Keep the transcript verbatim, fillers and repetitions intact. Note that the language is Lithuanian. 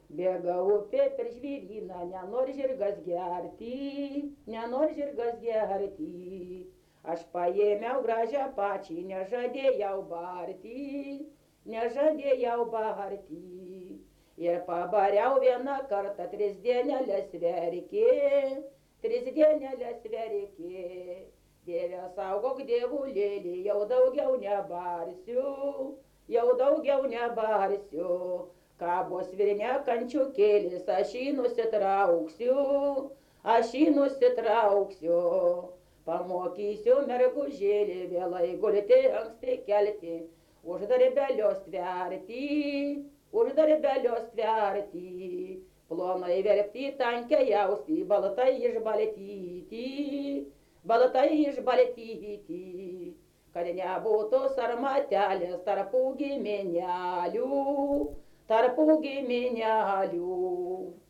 Bėga upė per žvyryną, nenori žirgas gerti, nenori žirgas gerti. Aš paėmiau gražią pačią, nežadėjau barti, nežadėjau barti. Ir pabariau vieną kartą, tris dienelės verkė, tris dienelės verkė. Dieve saugok dievulėlį, jau daugiau nebarsiu, jau daugiau nebarsiu. Kabo svirne kančiukėlis, aš jį nusitrauksiu, aš jį nusitrauksiu. Pamokysiu mergužėlį, vėlai gulti, anksti kelti, už darbelio stverti, už darbelio stverti. Plonai verpti, tankiai jausti, baltai išbaltyti, baltai išbaltyti. Kad nebūtų sarmatelės tarpų giminelių, tarpų giminelių.